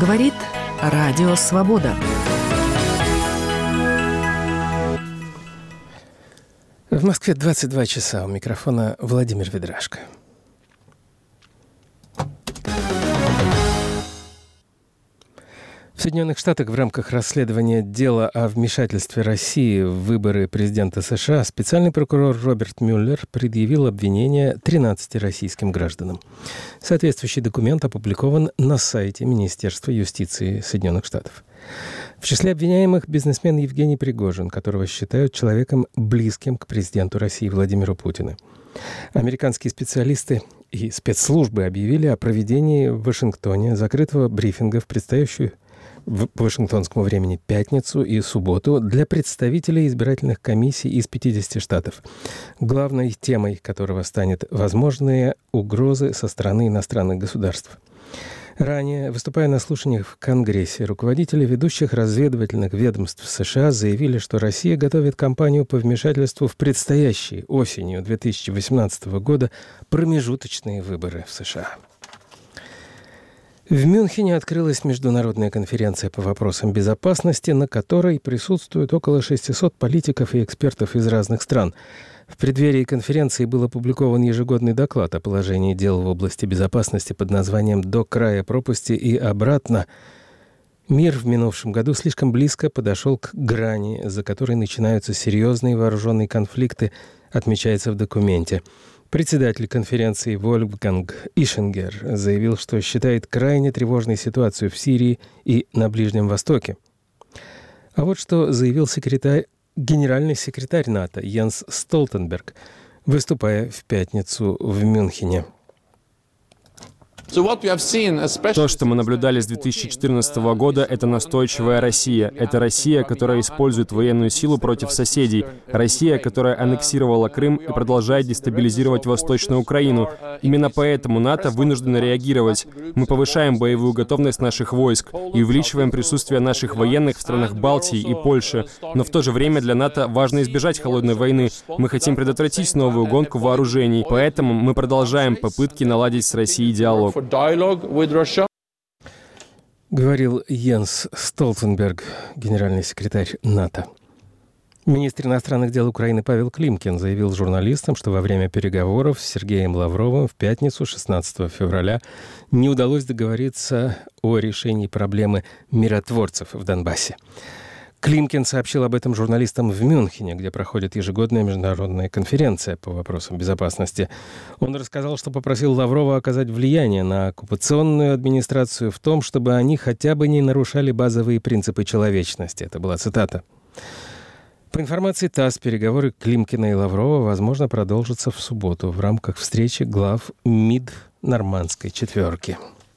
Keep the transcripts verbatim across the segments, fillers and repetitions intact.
Говорит Радио Свобода. В Москве двадцать два часа. У микрофона Владимир Ведрашко. В Соединенных Штатах в рамках расследования дела о вмешательстве России в выборы президента США специальный прокурор Роберт Мюллер предъявил обвинения тринадцати российским гражданам. Соответствующий документ опубликован на сайте Министерства юстиции Соединенных Штатов. В числе обвиняемых бизнесмен Евгений Пригожин, которого считают человеком близким к президенту России Владимиру Путину. Американские специалисты и спецслужбы объявили о проведении в Вашингтоне закрытого брифинга в предстоящую в вашингтонскому времени пятницу и субботу для представителей избирательных комиссий из пятидесяти штатов, главной темой которого станет возможные угрозы со стороны иностранных государств. Ранее, выступая на слушаниях в Конгрессе, руководители ведущих разведывательных ведомств США заявили, что Россия готовит кампанию по вмешательству в предстоящие осенью две тысячи восемнадцатого года промежуточные выборы в США. В Мюнхене открылась международная конференция по вопросам безопасности, на которой присутствуют около шестисот политиков и экспертов из разных стран. В преддверии конференции был опубликован ежегодный доклад о положении дел в области безопасности под названием «До края пропасти и обратно». Мир в минувшем году слишком близко подошел к грани, за которой начинаются серьезные вооруженные конфликты, отмечается в документе. Председатель конференции Вольфганг Ишингер заявил, что считает крайне тревожной ситуацию в Сирии и на Ближнем Востоке. А вот что заявил секретарь, генеральный секретарь НАТО Йенс Столтенберг, выступая в пятницу в Мюнхене. То, что мы наблюдали с две тысячи четырнадцатого года, это настойчивая Россия. Это Россия, которая использует военную силу против соседей. Россия, которая аннексировала Крым и продолжает дестабилизировать Восточную Украину. Именно поэтому НАТО вынуждено реагировать. Мы повышаем боевую готовность наших войск и увеличиваем присутствие наших военных в странах Балтии и Польши. Но в то же время для НАТО важно избежать холодной войны. Мы хотим предотвратить новую гонку вооружений. Поэтому мы продолжаем попытки наладить с Россией диалог. Говорил Йенс Столтенберг, генеральный секретарь НАТО. Министр иностранных дел Украины Павел Климкин заявил журналистам, что во время переговоров с Сергеем Лавровым в пятницу, шестнадцатого февраля, не удалось договориться о решении проблемы миротворцев в Донбассе. Климкин сообщил об этом журналистам в Мюнхене, где проходит ежегодная международная конференция по вопросам безопасности. Он рассказал, что попросил Лаврова оказать влияние на оккупационную администрацию в том, чтобы они хотя бы не нарушали базовые принципы человечности. Это была цитата. По информации ТАСС, переговоры Климкина и Лаврова, возможно, продолжатся в субботу в рамках встречи глав МИД Нормандской четверки.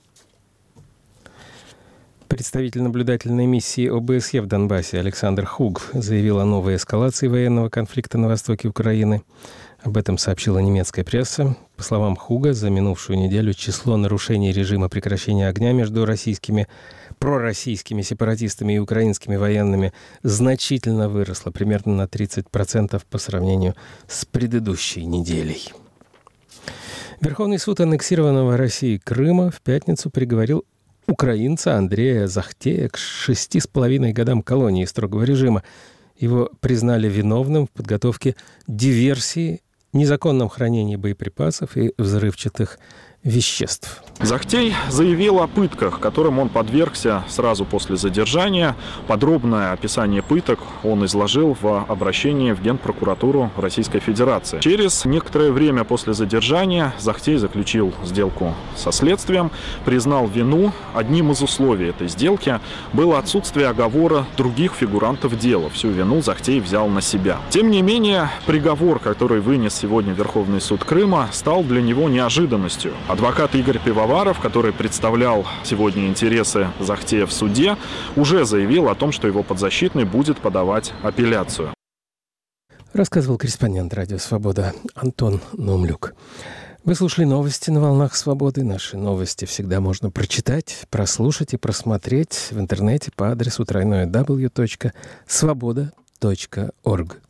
Представитель наблюдательной миссии ОБСЕ в Донбассе Александр Хуг заявил о новой эскалации военного конфликта на востоке Украины. Об этом сообщила немецкая пресса. По словам Хуга, за минувшую неделю число нарушений режима прекращения огня между российскими, пророссийскими сепаратистами и украинскими военными значительно выросло, примерно на тридцать процентов по сравнению с предыдущей неделей. Верховный суд аннексированного Россией Крыма в пятницу приговорил украинца Андрея Захтея к шести с половиной годам колонии строгого режима. Его признали виновным в подготовке диверсии, незаконном хранении боеприпасов и взрывчатых веществ. Захтей заявил о пытках, которым он подвергся сразу после задержания. Подробное описание пыток он изложил в обращении в Генпрокуратуру Российской Федерации. Через некоторое время после задержания Захтей заключил сделку со следствием, признал вину. Одним из условий этой сделки было отсутствие оговора других фигурантов дела. Всю вину Захтей взял на себя. Тем не менее, приговор, который вынес сегодня Верховный суд Крыма, стал для него неожиданностью. Адвокат Игорь Пивоваров, который представлял сегодня интересы Захтея в суде, уже заявил о том, что его подзащитный будет подавать апелляцию. Рассказывал корреспондент «Радио Свобода» Антон Номлюк. Вы слушали новости на «Волнах Свободы». Наши новости всегда можно прочитать, прослушать и просмотреть в интернете по адресу дабл ю дабл ю дабл ю точка свобода точка орг.